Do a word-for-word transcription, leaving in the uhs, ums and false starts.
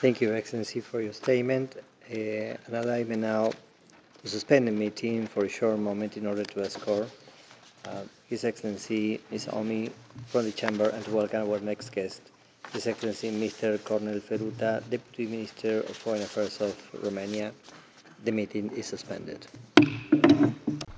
Thank you, Excellency, for your statement. Uh, and allow me now to suspend the meeting for a short moment in order to escort uh, His Excellency Miz Omi from the chamber and to welcome our next guest, His Excellency Mister Cornel Feruta, Deputy Minister of Foreign Affairs of Romania. The meeting is suspended.